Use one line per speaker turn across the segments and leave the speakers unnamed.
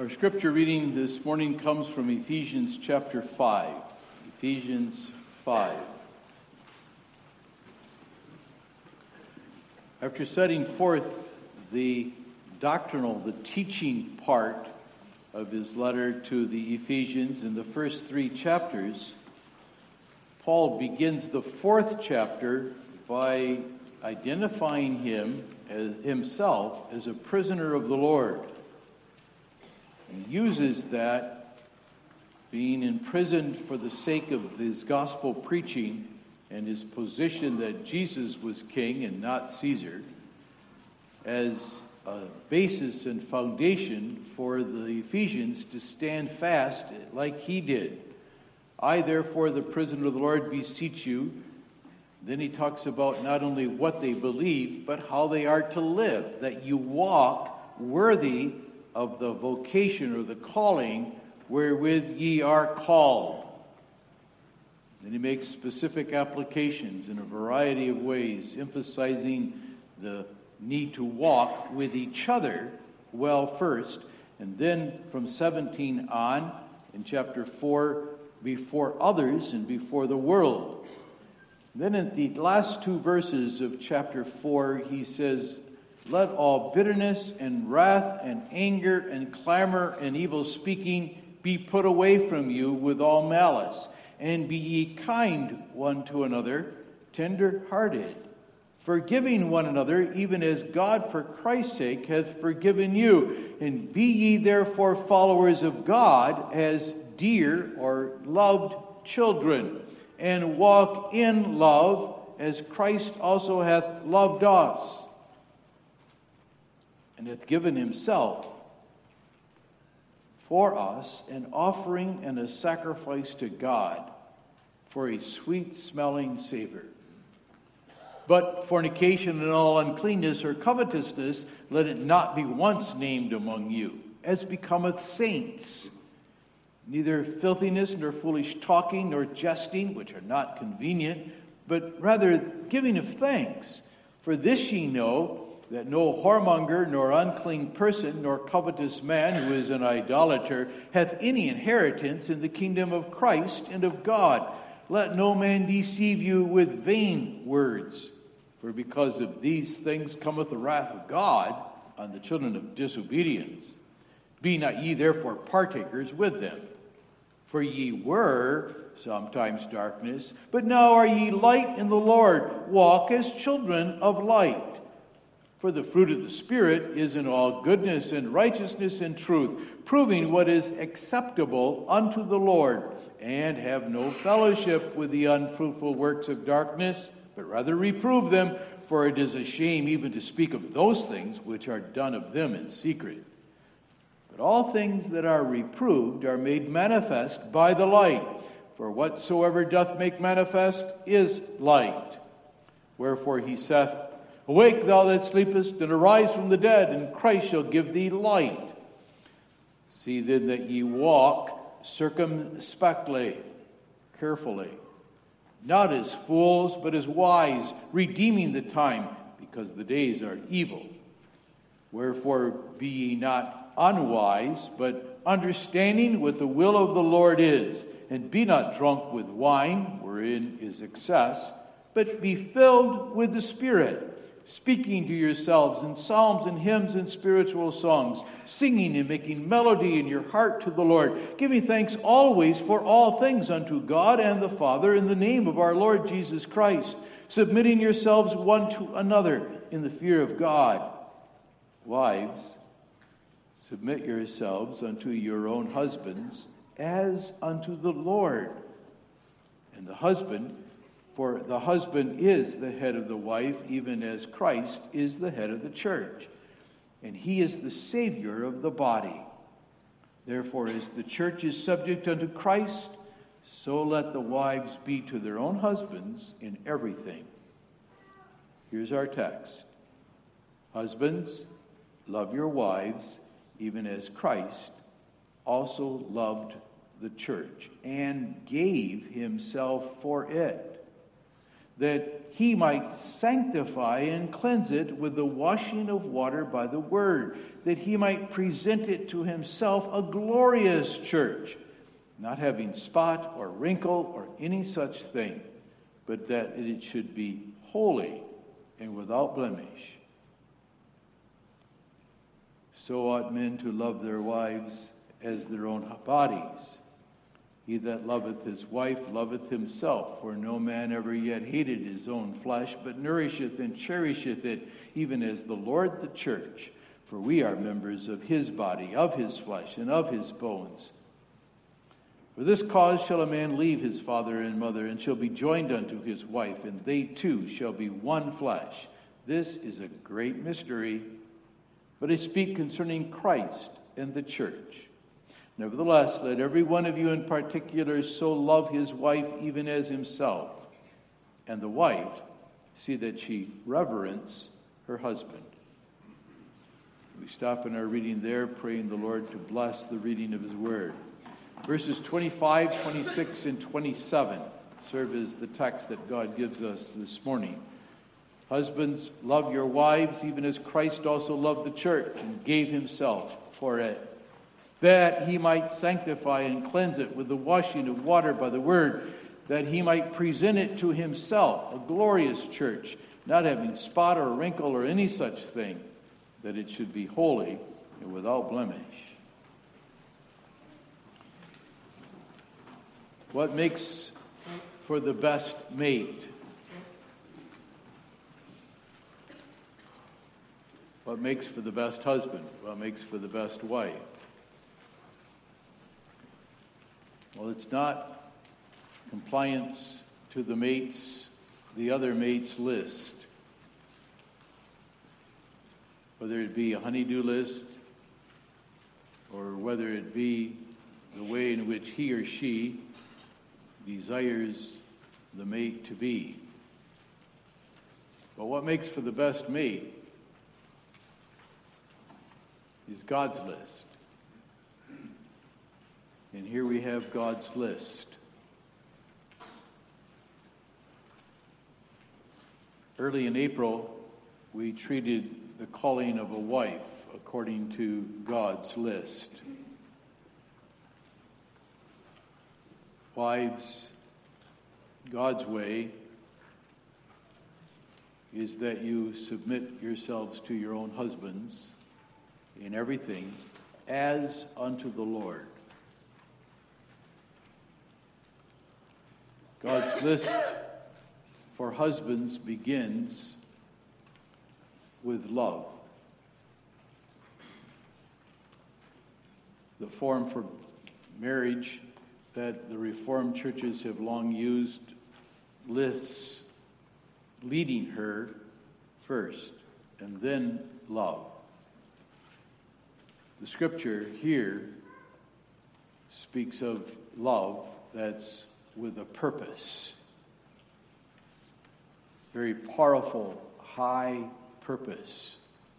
Our scripture reading this morning comes from Ephesians chapter 5. Ephesians 5. After setting forth the doctrinal, the teaching part of his letter to the Ephesians in the first 3 chapters, Paul begins the 4th chapter by identifying himself as a prisoner of the Lord. And uses that, being imprisoned for the sake of his gospel preaching and his position that Jesus was king and not Caesar, as a basis and foundation for the Ephesians to stand fast like he did. I, therefore, the prisoner of the Lord, beseech you. Then he talks about not only what they believe, but how they are to live, that you walk worthy of the vocation or the calling wherewith ye are called. Then he makes specific applications in a variety of ways, emphasizing the need to walk with each other well first, and then from 17 on, in chapter 4, before others and before the world. Then in the last 2 verses of chapter 4, he says, let all bitterness and wrath and anger and clamor and evil speaking be put away from you with all malice. And be ye kind one to another, tender-hearted, forgiving one another, even as God for Christ's sake hath forgiven you. And be ye therefore followers of God as dear or loved children, and walk in love as Christ also hath loved us, and hath given himself for us an offering and a sacrifice to God for a sweet-smelling savor. But fornication and all uncleanness or covetousness, let it not be once named among you, as becometh saints. Neither filthiness, nor foolish talking, nor jesting, which are not convenient, but rather giving of thanks. For this ye know, that no whoremonger, nor unclean person, nor covetous man who is an idolater, hath any inheritance in the kingdom of Christ and of God. Let no man deceive you with vain words. For because of these things cometh the wrath of God on the children of disobedience. Be not ye therefore partakers with them. For ye were sometimes darkness, but now are ye light in the Lord. Walk as children of light. For the fruit of the Spirit is in all goodness and righteousness and truth, proving what is acceptable unto the Lord. And have no fellowship with the unfruitful works of darkness, but rather reprove them, for it is a shame even to speak of those things which are done of them in secret. But all things that are reproved are made manifest by the light, for whatsoever doth make manifest is light. Wherefore he saith, awake, thou that sleepest, and arise from the dead, and Christ shall give thee light. See then that ye walk circumspectly, carefully, not as fools, but as wise, redeeming the time, because the days are evil. Wherefore be ye not unwise, but understanding what the will of the Lord is, and be not drunk with wine, wherein is excess, but be filled with the Spirit, speaking to yourselves in psalms and hymns and spiritual songs, singing and making melody in your heart to the Lord, giving thanks always for all things unto God and the Father in the name of our Lord Jesus Christ, submitting yourselves one to another in the fear of God. Wives, submit yourselves unto your own husbands as unto the Lord. And for the husband is the head of the wife, even as Christ is the head of the church. And he is the Savior of the body. Therefore, as the church is subject unto Christ, so let the wives be to their own husbands in everything. Here's our text. Husbands, love your wives, even as Christ also loved the church and gave himself for it, that he might sanctify and cleanse it with the washing of water by the word, that he might present it to himself a glorious church, not having spot or wrinkle or any such thing, but that it should be holy and without blemish. So ought men to love their wives as their own bodies. He that loveth his wife loveth himself, for no man ever yet hated his own flesh, but nourisheth and cherisheth it, even as the Lord the church. For we are members of his body, of his flesh, and of his bones. For this cause shall a man leave his father and mother, and shall be joined unto his wife, and they two shall be one flesh. This is a great mystery, but I speak concerning Christ and the church. Nevertheless, let every one of you in particular so love his wife even as himself, and the wife see that she reverence her husband. We stop in our reading there, praying the Lord to bless the reading of his word. Verses 25, 26, and 27 serve as the text that God gives us this morning. Husbands, love your wives, even as Christ also loved the church and gave himself for it, that he might sanctify and cleanse it with the washing of water by the word, that he might present it to himself, a glorious church, not having spot or wrinkle or any such thing, that it should be holy and without blemish. What makes for the best mate? What makes for the best husband? What makes for the best wife? Well, it's not compliance to the other mates list. Whether it be a honey-do list, or whether it be the way in which he or she desires the mate to be. But what makes for the best mate is God's list. And here we have God's list. Early in April, we treated the calling of a wife according to God's list. Wives, God's way is that you submit yourselves to your own husbands in everything as unto the Lord. God's list for husbands begins with love. The form for marriage that the Reformed churches have long used lists leading her first, and then love. The scripture here speaks of love that's with a purpose. Very powerful, high purpose.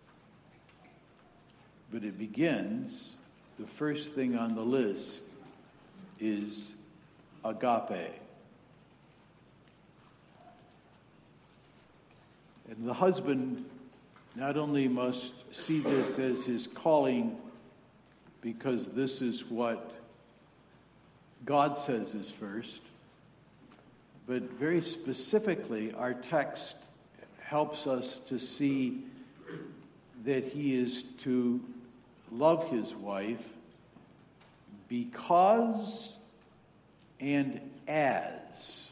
But it begins, the first thing on the list is agape. And the husband not only must see this as his calling, because this is what God says is first, but very specifically, our text helps us to see that he is to love his wife because and as.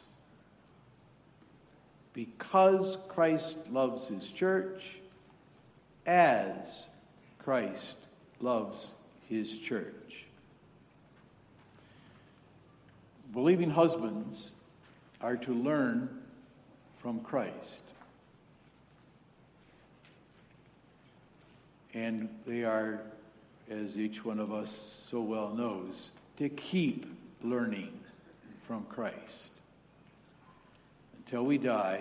Because Christ loves his church, as Christ loves his church. Believing husbands are to learn from Christ. And they are, as each one of us so well knows, to keep learning from Christ. Until we die,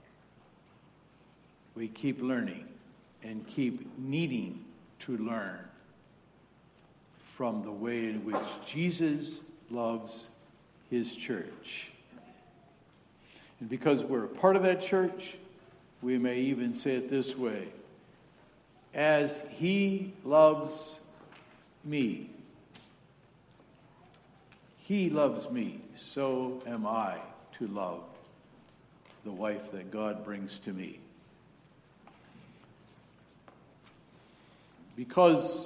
we keep learning and keep needing to learn from the way in which Jesus loves his church. And because we're a part of that church, we may even say it this way: as he loves me, so am I to love the wife that God brings to me. Because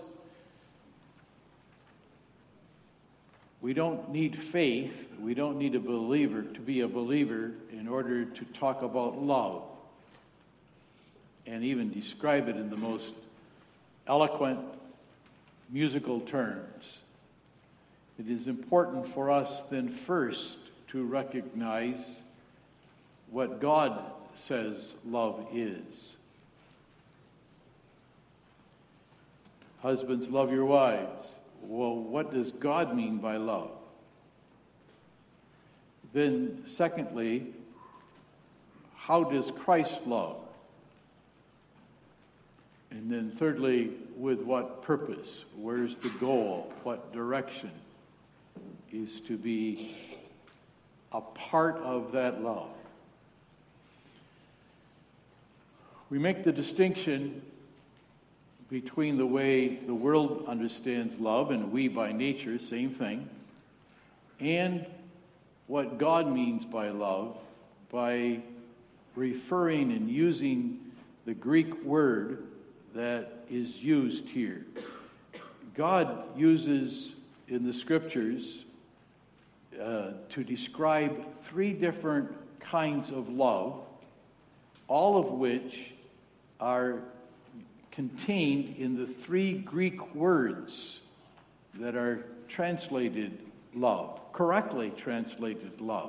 we don't need faith, we don't need a believer to be a believer in order to talk about love and even describe it in the most eloquent musical terms. It is important for us then first to recognize what God says love is. Husbands, love your wives. Well, what does God mean by love? Then, secondly, how does Christ love? And then thirdly, with what purpose? Where's the goal? What direction is to be a part of that love? We make the distinction between the way the world understands love, and we by nature, same thing, and what God means by love by referring and using the Greek word that is used here. God uses in the scriptures to describe three different kinds of love, all of which are contained in the three Greek words that are translated love, correctly translated love.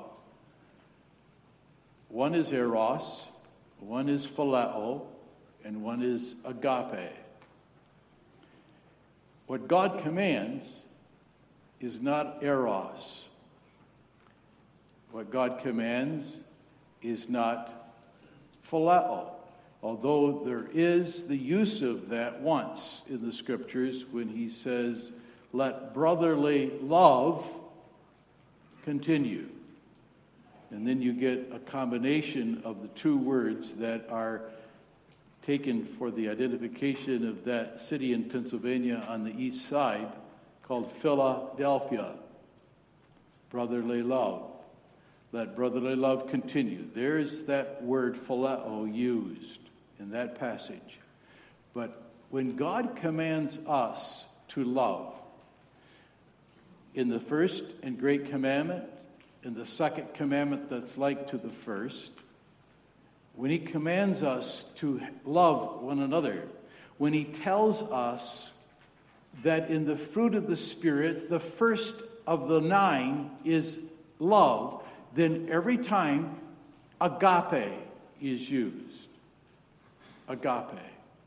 One is eros, one is phileo, and one is agape. What God commands is not eros. What God commands is not phileo. Although there is the use of that once in the scriptures when he says, let brotherly love continue. And then you get a combination of the two words that are taken for the identification of that city in Pennsylvania on the east side called Philadelphia. Brotherly love. Let brotherly love continue. There's that word phileo used in that passage. But when God commands us to love, in the first and great commandment, in the second commandment that's like to the first, when he commands us to love one another, when he tells us that in the fruit of the Spirit, the first of the 9 is love, then every time agape is used. Agape.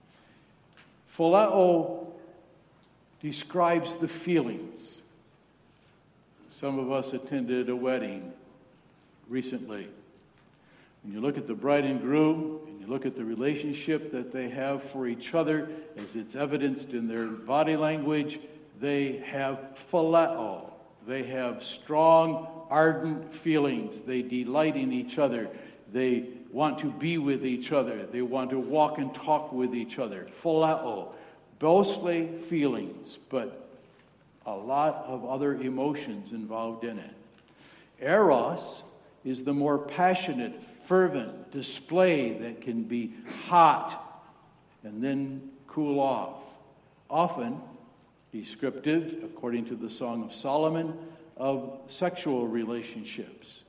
Phileo describes the feelings. Some of us attended a wedding recently. When you look at the bride and groom, and you look at the relationship that they have for each other, as it's evidenced in their body language, they have phileo. They have strong, ardent feelings. They delight in each other. They want to be with each other. They want to walk and talk with each other. Phileo. Mostly feelings, but a lot of other emotions involved in it. Eros is the more passionate, fervent display that can be hot and then cool off. Often descriptive, according to the Song of Solomon, of sexual relationships.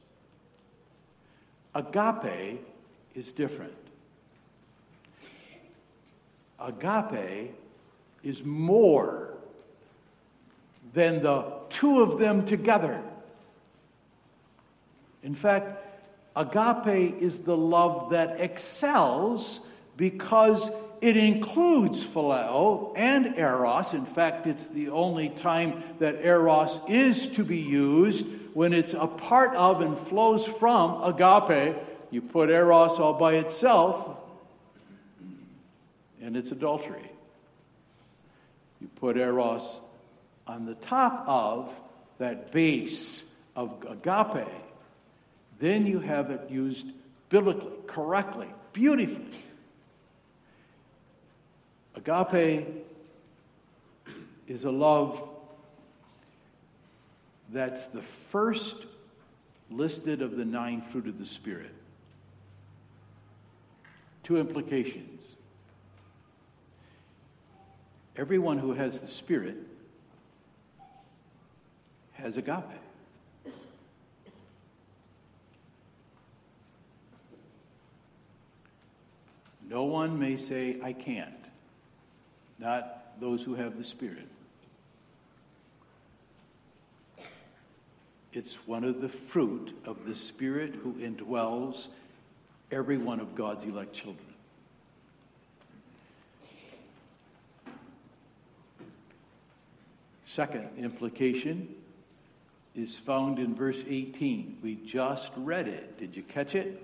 Agape is different. Agape is more than the two of them together. In fact, agape is the love that excels because it includes phileo and eros. In fact, it's the only time that eros is to be used when it's a part of and flows from agape. You put eros all by itself, and it's adultery. You put eros on the top of that base of agape, then you have it used biblically, correctly, beautifully. Agape is a love that's the first listed of the 9 fruit of the Spirit. 2 implications. Everyone who has the Spirit has agape. No one may say, I can't. Not those who have the Spirit. It's one of the fruit of the Spirit who indwells every one of God's elect children. Second implication is found in verse 18. We just read it. Did you catch it?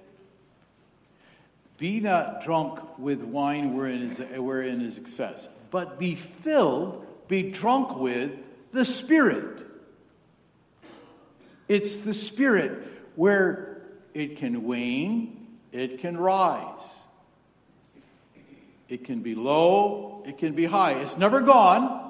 Be not drunk with wine wherein is excess, but be filled, be drunk with the Spirit. It's the Spirit where it can wane, it can rise. It can be low, it can be high. It's never gone,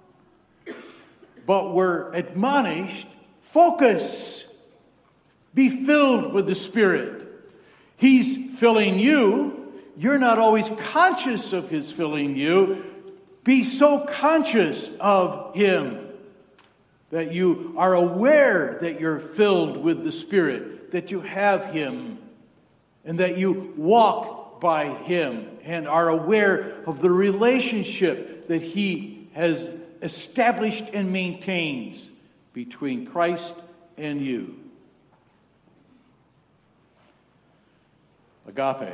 but we're admonished, focus. Be filled with the Spirit. He's filling you. You're not always conscious of His filling you. Be so conscious of Him that you are aware that you're filled with the Spirit, that you have Him, and that you walk by Him and are aware of the relationship that He has established and maintains between Christ and you. Agape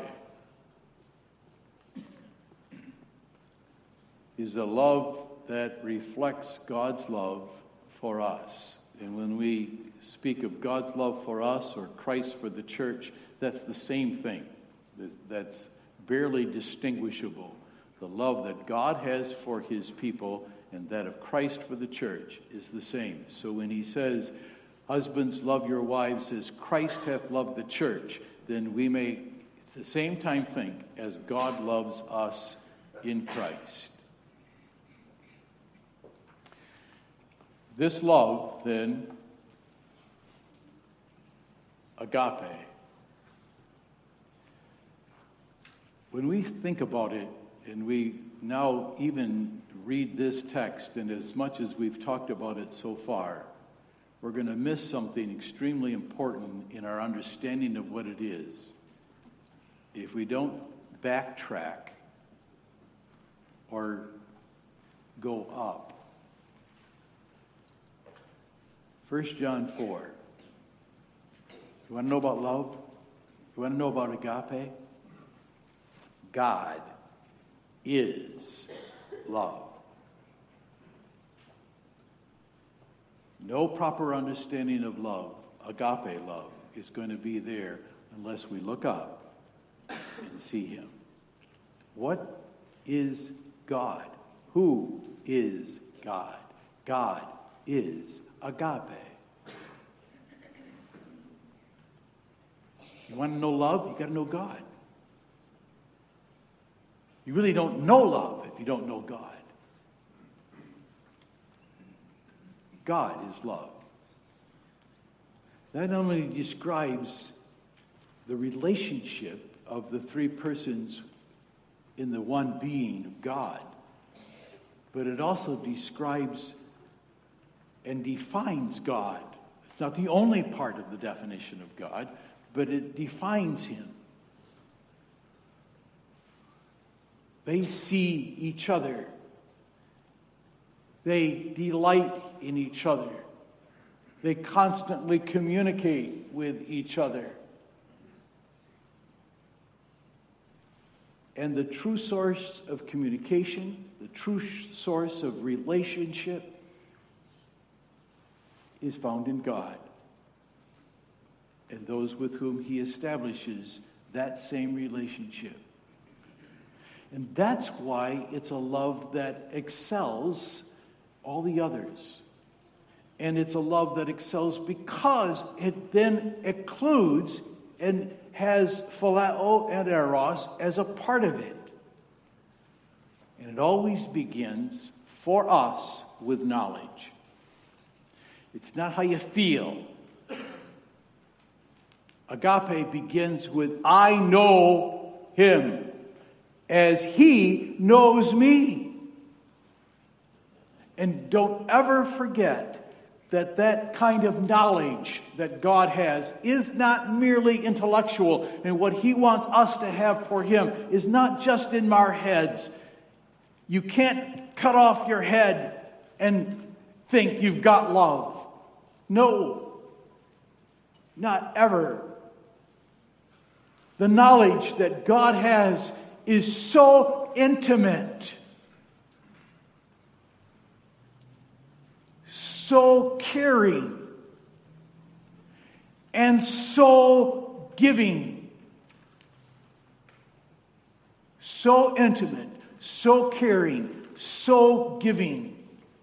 is a love that reflects God's love for us. And when we speak of God's love for us or Christ for the church, that's the same thing. That's barely distinguishable. The love that God has for His people and that of Christ for the church is the same. So when He says, husbands, love your wives as Christ hath loved the church, then we may at the same time think as God loves us in Christ. This love, then, agape, when we think about it, and we now even read this text, and as much as we've talked about it so far, we're going to miss something extremely important in our understanding of what it is if we don't backtrack or go up. 1 John 4. You want to know about love? You want to know about agape? God is love. No proper understanding of love, agape love, is going to be there unless we look up and see Him. What is God? Who is God? God is agape. You want to know love? You got to know God. You really don't know love if you don't know God. God is love. That not only describes the relationship of the three persons in the one being of God, but it also describes and defines God. It's not the only part of the definition of God, but it defines Him. They see each other. They delight in each other. They constantly communicate with each other. And the true source of communication, the true source of relationship, is found in God and those with whom He establishes that same relationship. And that's why it's a love that excels all the others. And it's a love that excels because it then includes and has phileo and eros as a part of it. And it always begins for us with knowledge. It's not how you feel. Agape begins with, I know him as he knows me. And don't ever forget that that kind of knowledge that God has is not merely intellectual. And what he wants us to have for him is not just in our heads. You can't cut off your head and think you've got love. No, not ever. The knowledge that God has is so intimate, so caring, and so giving. So intimate, so caring, so giving.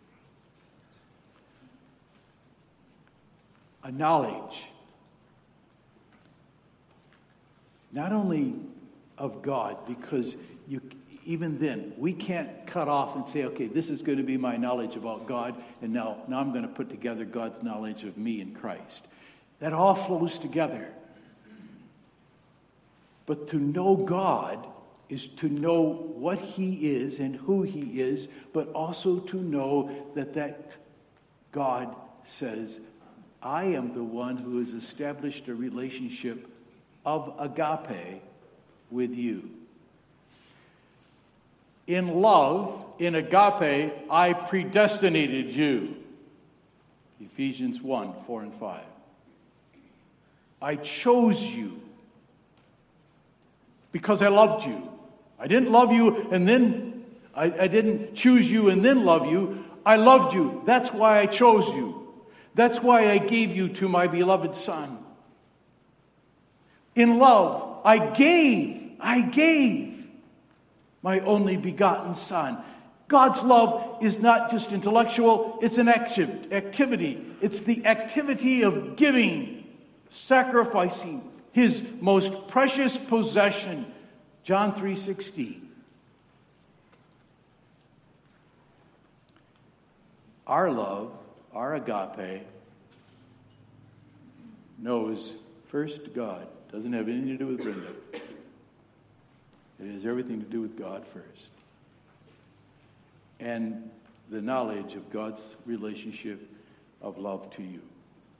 A knowledge, not only of God, because even then, we can't cut off and say, okay, this is going to be my knowledge about God, and now I'm going to put together God's knowledge of me in Christ. That all flows together. But to know God is to know what he is and who he is, but also to know that God says, I am the one who has established a relationship of agape with you. In love, in agape, I predestinated you. Ephesians 1, 4 and 5. I chose you because I loved you. I didn't love you and then, I didn't choose you and then love you. I loved you. That's why I chose you. That's why I gave you to my beloved Son. In love, I gave my only begotten Son. God's love is not just intellectual, it's an activity. It's the activity of giving, sacrificing his most precious possession. John 3:16. Our love, our agape, knows first God. Doesn't have anything to do with Brenda. It has everything to do with God first. And the knowledge of God's relationship of love to you.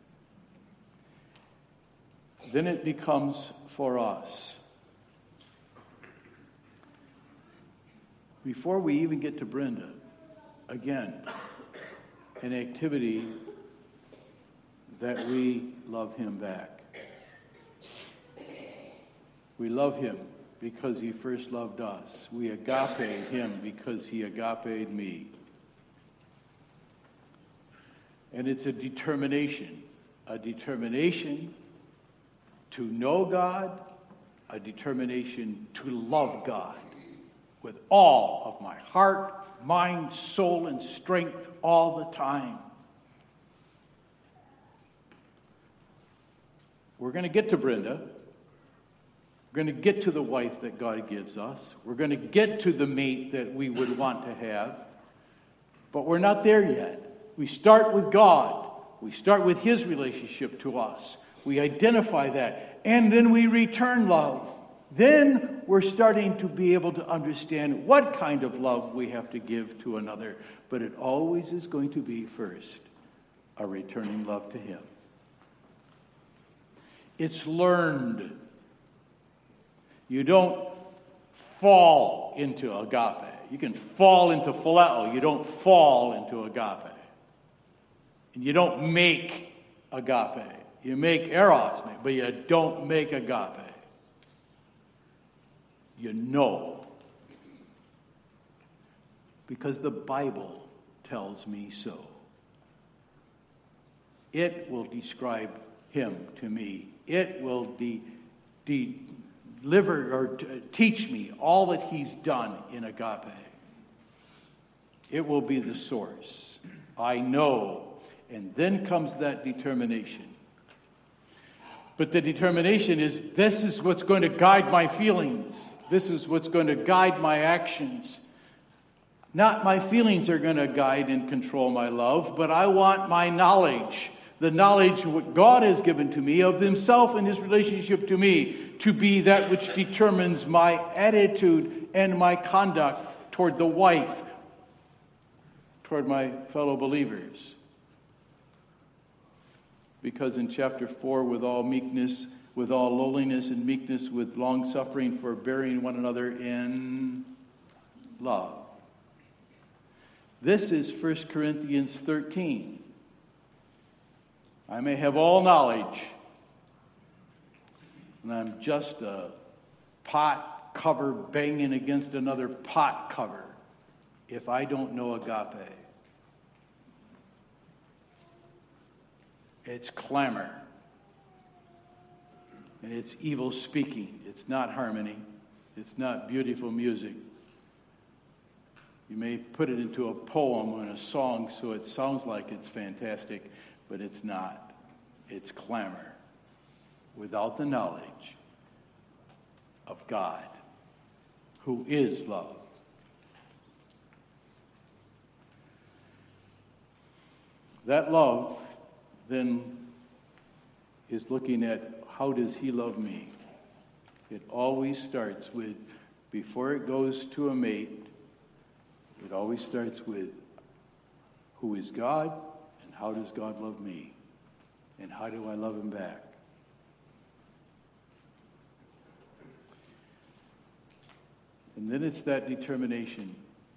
Then it becomes for us. Before we even get to Brenda, again, an activity that we love him back. We love him because he first loved us. We agape him because he agaped me. And it's a determination to know God, a determination to love God with all of my heart, mind, soul, and strength all the time. We're going to get to Brenda. We're going to get to the wife that God gives us. We're going to get to the mate that we would want to have. But we're not there yet. We start with God. We start with his relationship to us. We identify that. And then we return love. Then we're starting to be able to understand what kind of love we have to give to another. But it always is going to be first a returning love to him. It's learned. You don't fall into agape. You can fall into phileo. You don't fall into agape. And you don't make agape. You make eros, but you don't make agape. You know. Because the Bible tells me so. It will describe him to me. It will deliver or teach me all that he's done in agape. It will be the source. I know. And then comes that determination. But the determination is, this is what's going to guide my feelings. This is what's going to guide my actions. Not my feelings are going to guide and control my love, but I want my knowledge, the knowledge what God has given to me of himself and his relationship to me, to be that which determines my attitude and my conduct toward the wife, toward my fellow believers. Because in chapter 4, with all meekness, with all lowliness and meekness, with long-suffering, forbearing one another in love. This is 1 Corinthians 13. I may have all knowledge, and I'm just a pot cover banging against another pot cover if I don't know agape. It's clamor. And it's evil speaking. It's not harmony. It's not beautiful music. You may put it into a poem or a song so it sounds like it's fantastic, but it's not. It's clamor without the knowledge of God, who is love. That love then is looking at, how does he love me? It always starts with, before it goes to a mate, it always starts with, who is God and how does God love me? And how do I love him back? And then it's that determination.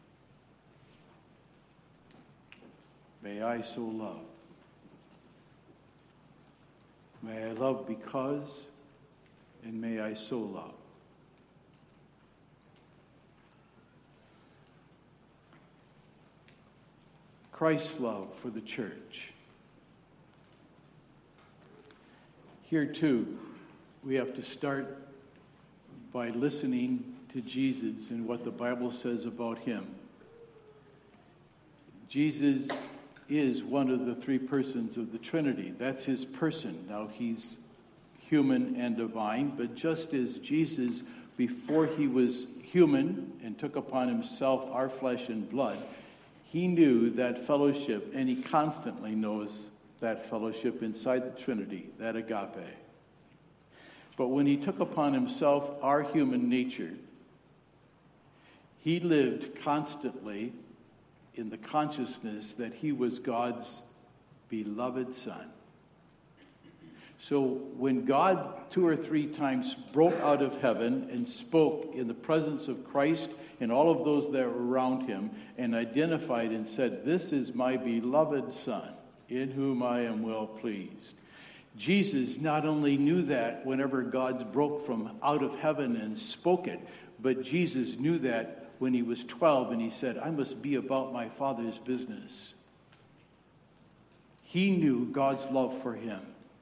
May I so love. May I love because, and may I so love. Christ's love for the church. Here too, we have to start by listening to Jesus and what the Bible says about him. Jesus is one of the three persons of the Trinity. That's his person. Now, he's human and divine, but just as Jesus, before he was human and took upon himself our flesh and blood, he knew that fellowship, and he constantly knows that fellowship inside the Trinity, that agape. But when he took upon himself our human nature, he lived constantly in the consciousness that he was God's beloved Son. So when God 2 or 3 times broke out of heaven and spoke in the presence of Christ and all of those that were around him and identified and said, "This is my beloved Son, in whom I am well pleased," Jesus not only knew that whenever God broke from out of heaven and spoke it, but Jesus knew that when he was 12 and he said, "I must be about my Father's business." He knew God's love for him.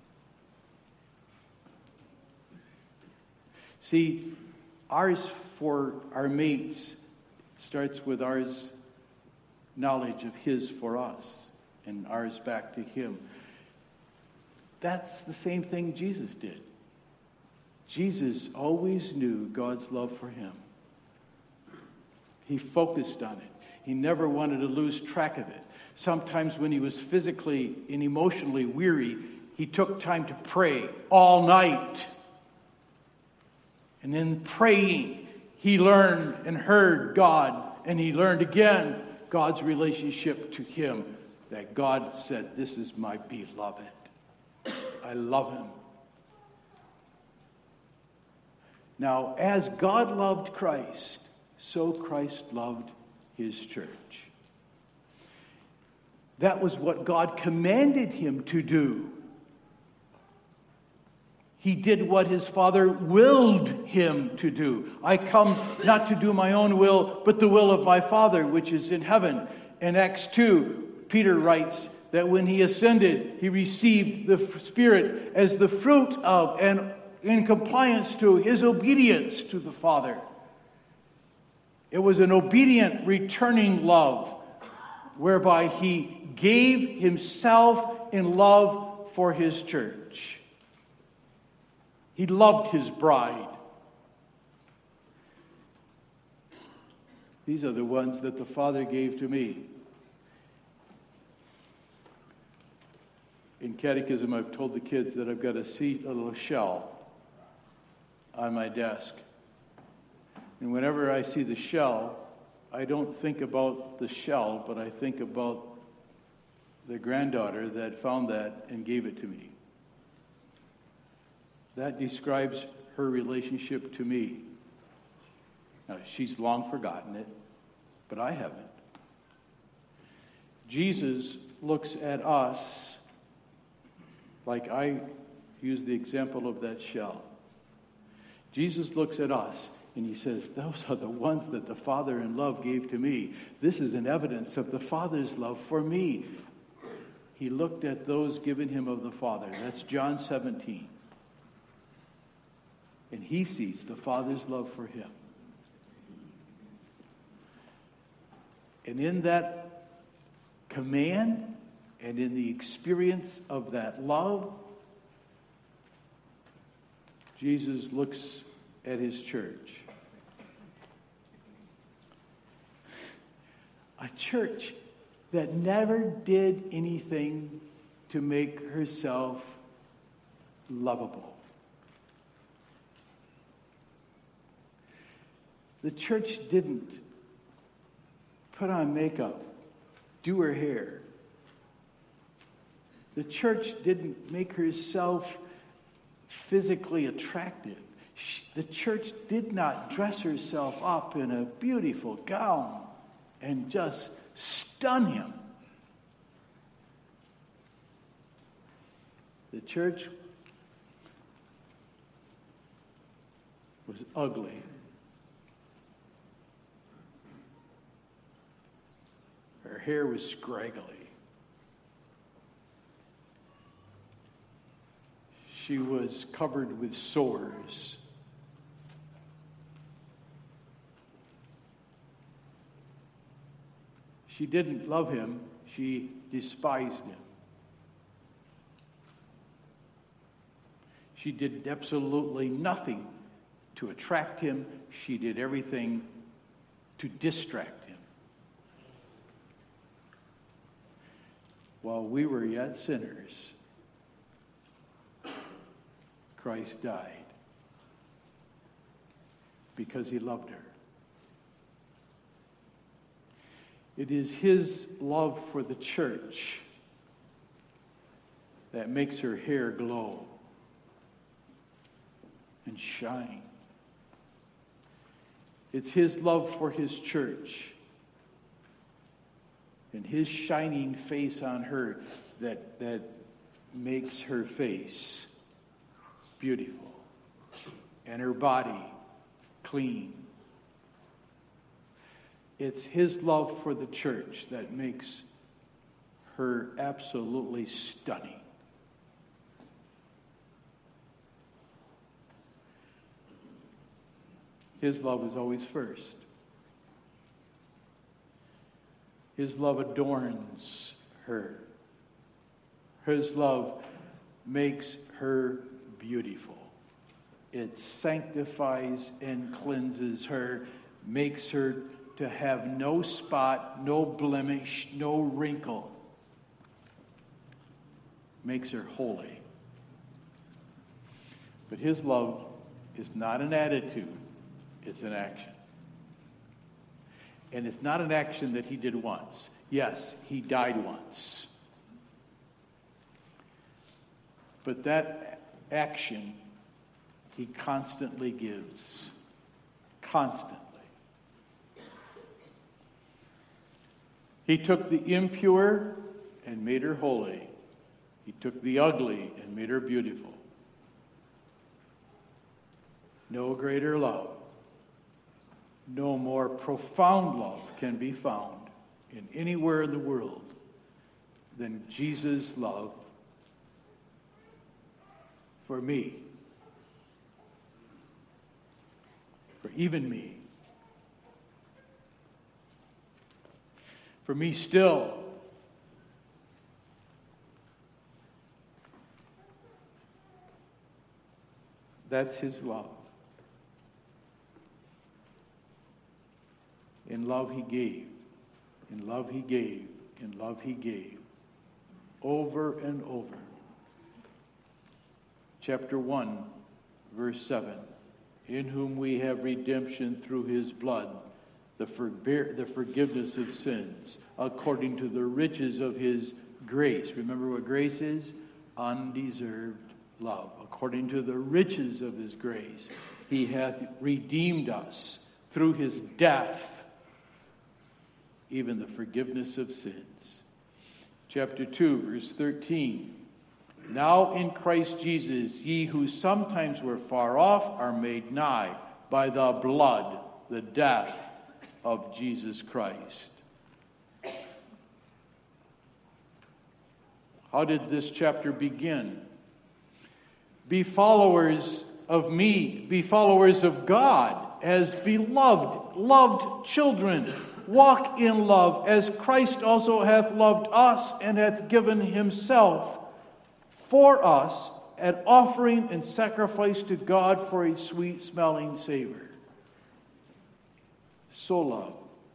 See, ours for our mates starts with ours knowledge of his for us and ours back to him. That's the same thing Jesus did. Jesus always knew God's love for him. He focused on it. He never wanted to lose track of it. Sometimes when he was physically and emotionally weary, he took time to pray all night. And in praying, he learned and heard God, and he learned again God's relationship to him, that God said, "This is my beloved. I love him." Now, as God loved Christ, so Christ loved his church. That was what God commanded him to do. He did what his Father willed him to do. "I come not to do my own will, but the will of my Father, which is in heaven." In Acts 2, Peter writes that when he ascended, he received the Spirit as the fruit of and in compliance to his obedience to the Father. It was an obedient, returning love, whereby he gave himself in love for his church. He loved his bride. These are the ones that the Father gave to me. In catechism, I've told the kids that I've got a little shell on my desk. And whenever I see the shell, I don't think about the shell, but I think about the granddaughter that found that and gave it to me. That describes her relationship to me. Now, she's long forgotten it, but I haven't. Jesus looks at us like I use the example of that shell. Jesus looks at us and he says, those are the ones that the Father in love gave to me. This is an evidence of the Father's love for me. He looked at those given him of the Father. That's John 17. And he sees the Father's love for him. And in that command and in the experience of that love, Jesus looks at his church. A church that never did anything to make herself lovable. The church didn't put on makeup, do her hair. The church didn't make herself physically attractive. The church did not dress herself up in a beautiful gown and just stun him. The church was ugly. Her hair was scraggly. She was covered with sores. She didn't love him. She despised him. She did absolutely nothing to attract him. She did everything to distract him. While we were yet sinners, Christ died because he loved her. It is his love for the church that makes her hair glow and shine. It's his love for his church and his shining face on her that makes her face beautiful and her body clean. It's his love for the church that makes her absolutely stunning. His love is always first. His love adorns her. His love makes her beautiful. It sanctifies and cleanses her, makes her to have no spot, no blemish, no wrinkle. Makes her holy. But his love is not an attitude, it's an action. And it's not an action that he did once. Yes, he died once. But that action he constantly gives. Constantly. He took the impure and made her holy. He took the ugly and made her beautiful. No greater love, no more profound love can be found in anywhere in the world than Jesus' love for me, for even me. For me still, That's his love. In love he gave. In love he gave. In love he gave. Over and over. Chapter 1, verse 7. In whom we have redemption through his blood, the forgiveness of sins, according to the riches of his grace. Remember what grace is? Undeserved love. According to the riches of his grace, he hath redeemed us through his death, even the forgiveness of sins. Chapter 2, verse 13. Now in Christ Jesus, ye who sometimes were far off are made nigh by the blood, the death of Jesus Christ. How did this chapter begin? Be followers of me, be followers of God as beloved, loved children. Walk in love as Christ also hath loved us and hath given himself for us, an offering and sacrifice to God for a sweet-smelling savor. So love.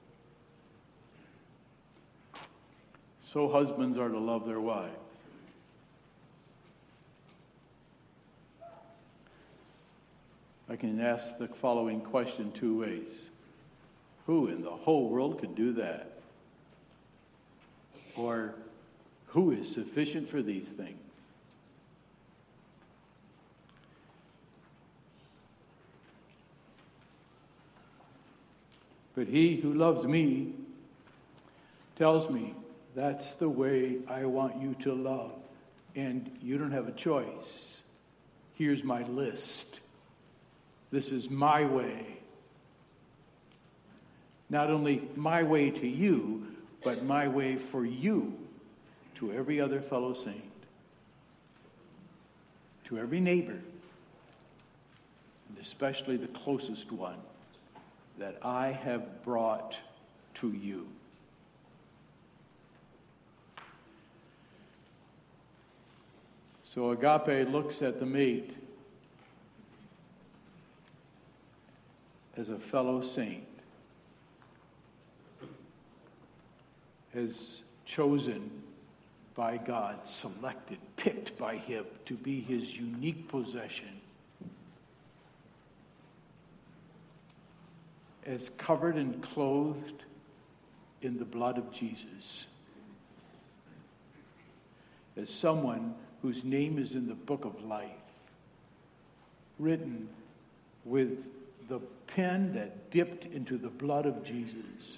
So husbands are to love their wives. I can ask the following question two ways. Who in the whole world could do that? Or who is sufficient for these things? But he who loves me tells me that's the way I want you to love. And you don't have a choice. Here's my list. This is my way. Not only my way to you, but my way for you to every other fellow saint, to every neighbor, and especially the closest one that I have brought to you. So agape looks at the mate as a fellow saint, as chosen by God, selected, picked by him to be his unique possession, as covered and clothed in the blood of Jesus, as someone whose name is in the book of life, written with the pen that dipped into the blood of Jesus,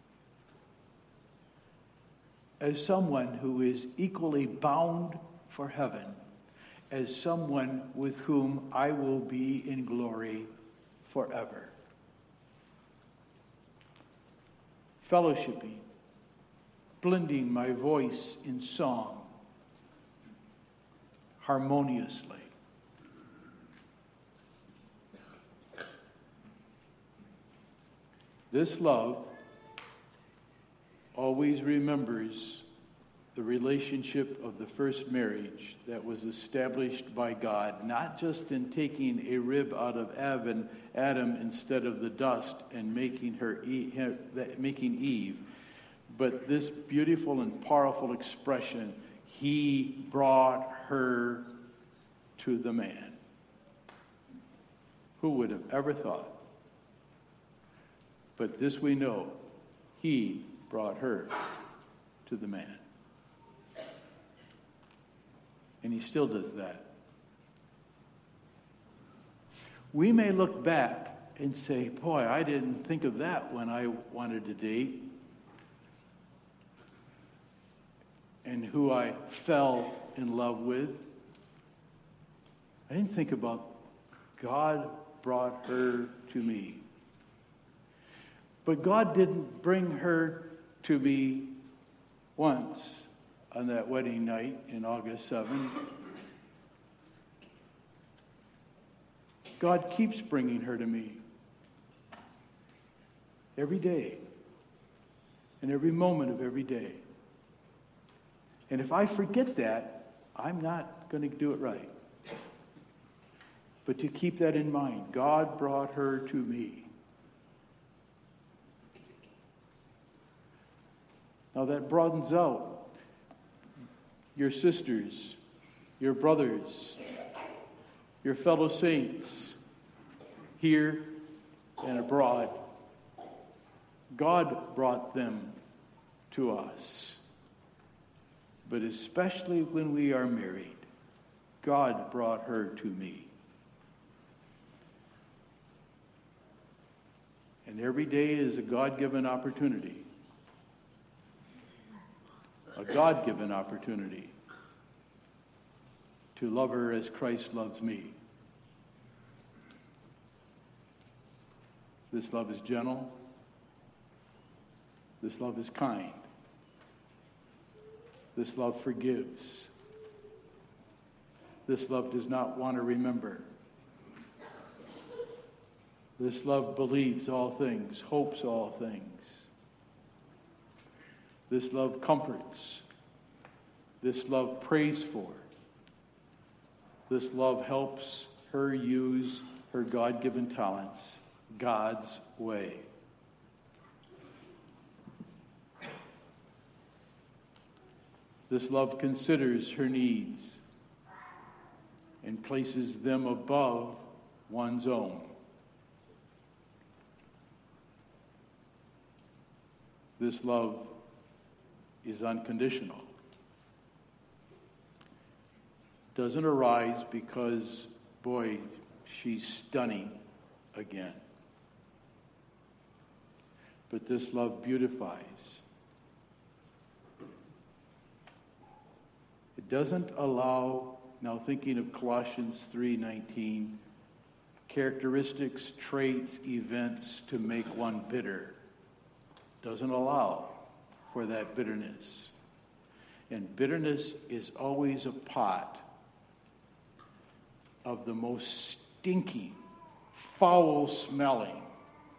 as someone who is equally bound for heaven, as someone with whom I will be in glory forever. Fellowshipping, blending my voice in song harmoniously. This love always remembers the relationship of the first marriage that was established by God, not just in taking a rib out of Adam instead of the dust and making Eve, but this beautiful and powerful expression, he brought her to the man. Who would have ever thought? But this we know, he brought her to the man. And he still does that. We may look back and say, boy, I didn't think of that when I wanted to date, and who I fell in love with. I didn't think about God brought her to me. But God didn't bring her to me once on that wedding night in August 7. God keeps bringing her to me every day and every moment of every day. And if I forget that, I'm not going to do it right. But to keep that in mind, God brought her to me. Now that broadens out your sisters, your brothers, your fellow saints, here and abroad. God brought them to us. But especially when we are married, God brought her to me. And every day is a God-given opportunity. A God-given opportunity to love her as Christ loves me. This love is gentle. This love is kind. This love forgives. This love does not want to remember. This love believes all things, hopes all things. This love comforts. This love prays for. This love helps her use her God-given talents God's way. This love considers her needs and places them above one's own. This love is unconditional. Doesn't arise because, boy, she's stunning again. But this love beautifies. It doesn't allow, now thinking of Colossians 3:19, characteristics, traits, events to make one bitter. Doesn't allow for that bitterness. And bitterness is always a pot of the most stinking, foul-smelling,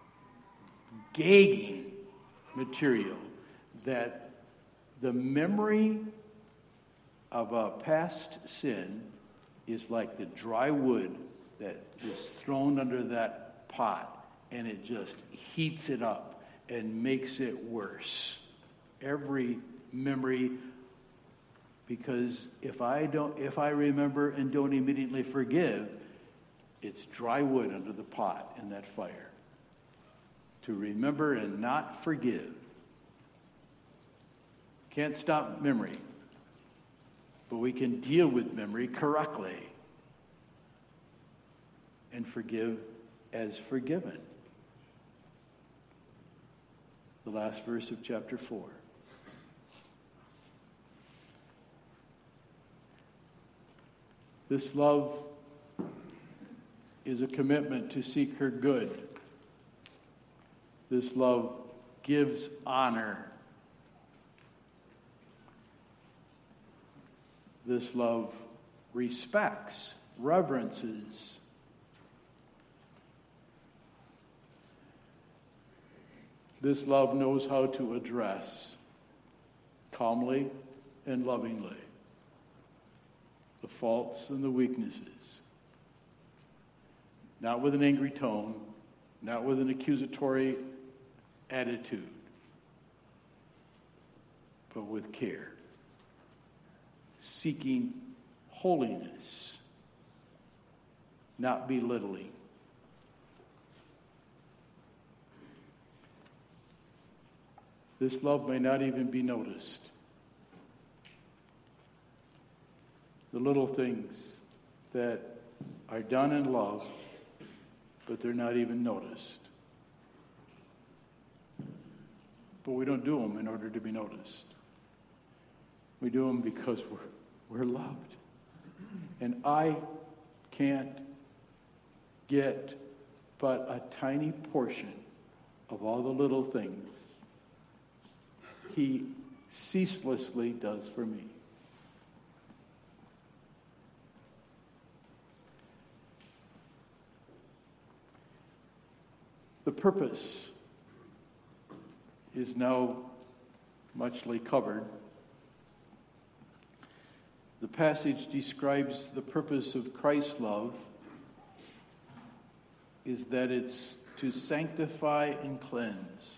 gagging material that the memory of a past sin is like the dry wood that is thrown under that pot, and it just heats it up and makes it worse. Every memory, because if I remember and don't immediately forgive, it's dry wood under the pot in that fire. To remember and not forgive. Can't stop memory, but we can deal with memory correctly and forgive as forgiven. The last verse of chapter 4. This love is a commitment to seek her good. This love gives honor. This love respects, reverences. This love knows how to address calmly and lovingly the faults and the weaknesses. Not with an angry tone, not with an accusatory attitude, but with care. Seeking holiness, not belittling. This love may not even be noticed. The little things that are done in love, but they're not even noticed. But we don't do them in order to be noticed. We do them because we're loved. And I can't get but a tiny portion of all the little things he ceaselessly does for me. The purpose is now muchly covered. The passage describes the purpose of Christ's love is that it's to sanctify and cleanse.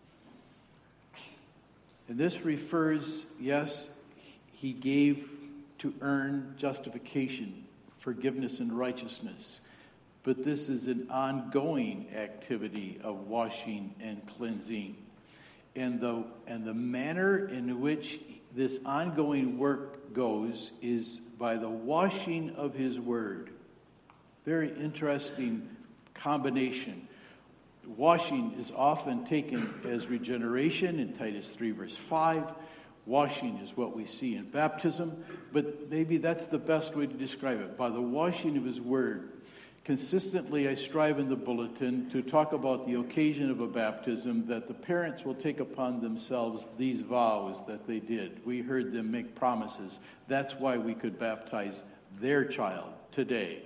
And this refers, yes, he gave to earn justification, forgiveness, and righteousness. But this is an ongoing activity of washing and cleansing. And the manner in which this ongoing work goes is by the washing of his word. Very interesting combination. Washing is often taken as regeneration in Titus 3 verse 5. Washing is what we see in baptism, but maybe that's the best way to describe it, by the washing of his word. Consistently, I strive in the bulletin to talk about the occasion of a baptism, that the parents will take upon themselves these vows that they did. We heard them make promises. That's why we could baptize their child today.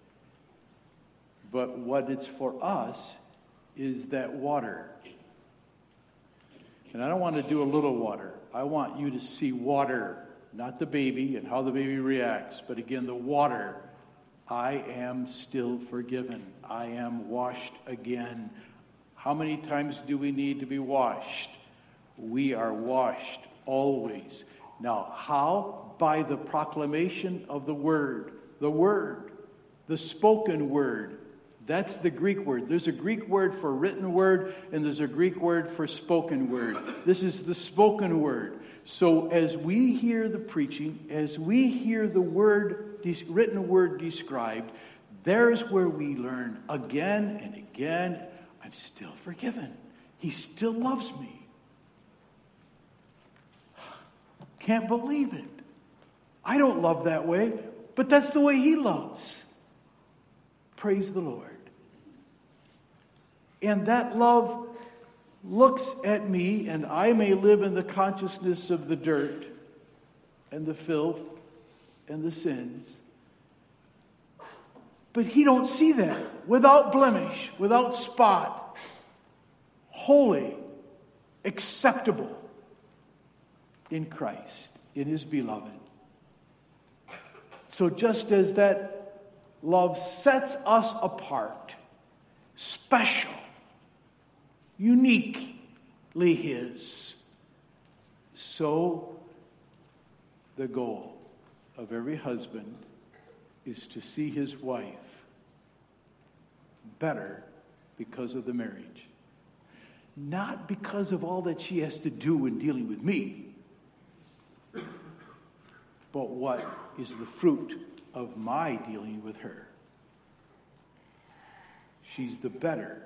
But what it's for us is that water. And I don't want to do a little water. I want you to see water, not the baby and how the baby reacts, but again, the water. I am still forgiven. I am washed again. How many times do we need to be washed? We are washed always. Now, how? By the proclamation of the word, the spoken word. That's the Greek word. There's a Greek word for written word, and there's a Greek word for spoken word. This is the spoken word. So as we hear the preaching, as we hear the word, written word described, there's where we learn again and again, I'm still forgiven. He still loves me. Can't believe it. I don't love that way, but that's the way he loves. Praise the Lord. And that love looks at me, and I may live in the consciousness of the dirt and the filth and the sins. But he don't see that. Without blemish, without spot, holy, acceptable in Christ, in his beloved. So just as that love sets us apart, special, uniquely his, so the goal of every husband is to see his wife better because of the marriage. Not because of all that she has to do in dealing with me, but what is the fruit of my dealing with her. She's the better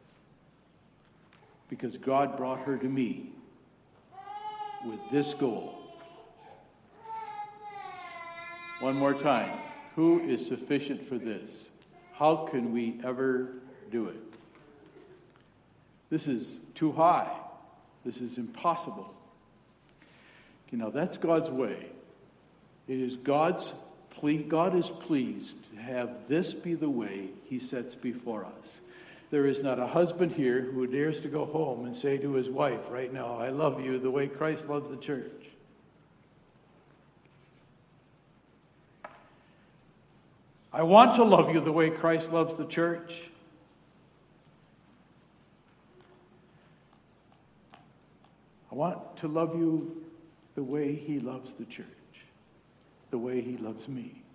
because God brought her to me with this goal. One more time. Who is sufficient for this? How can we ever do it? This is too high. This is impossible. You know, that's God's way. It is God's plea. God is pleased to have this be the way he sets before us. There is not a husband here who dares to go home and say to his wife right now, I love you the way Christ loves the church. I want to love you the way Christ loves the church. I want to love you the way he loves the church, the way he loves me.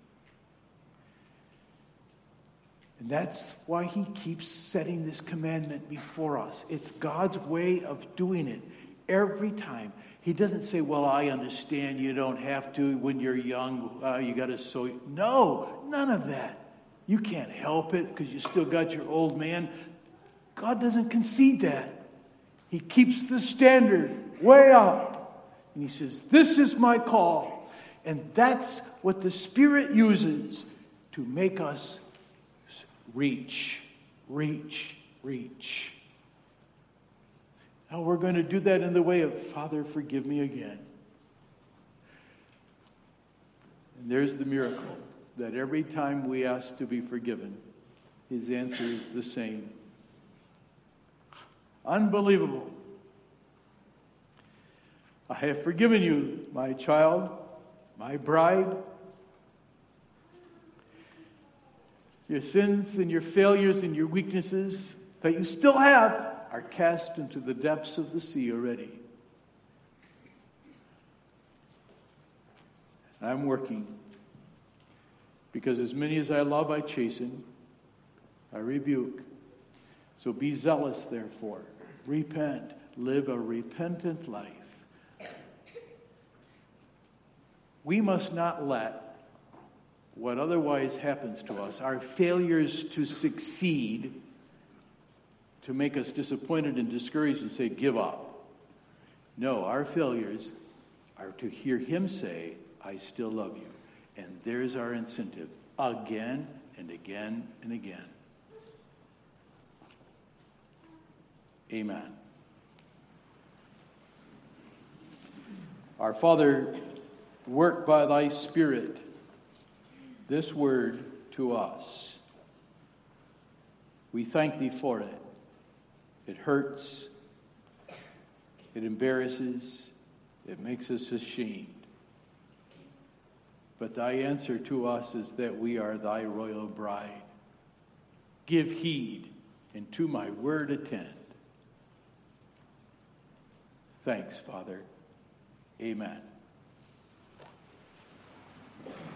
And that's why he keeps setting this commandment before us. It's God's way of doing it every time. He doesn't say, well, I understand you don't have to when you're young. You got to sow. No, none of that. You can't help it because you still got your old man. God doesn't concede that. He keeps the standard way up. And he says, this is my call. And that's what the Spirit uses to make us reach. Now we're going to do that in the way of, Father, forgive me again. And there's the miracle, that every time we ask to be forgiven, his answer is the same. Unbelievable. I have forgiven you, my child, my bride. Your sins and your failures and your weaknesses that you still have are cast into the depths of the sea already. I'm working because as many as I love, I chasten, I rebuke. So be zealous, therefore. Repent. Live a repentant life. We must not let what otherwise happens to us, our failures to succeed, to make us disappointed and discouraged and say, give up. No, our failures are to hear him say, I still love you. And there's our incentive, again and again and again. Amen. Our Father, work by thy Spirit this word to us. We thank thee for it. It hurts. It embarrasses. It makes us ashamed. But thy answer to us is that we are thy royal bride. Give heed, and to my word attend. Thanks, Father. Amen.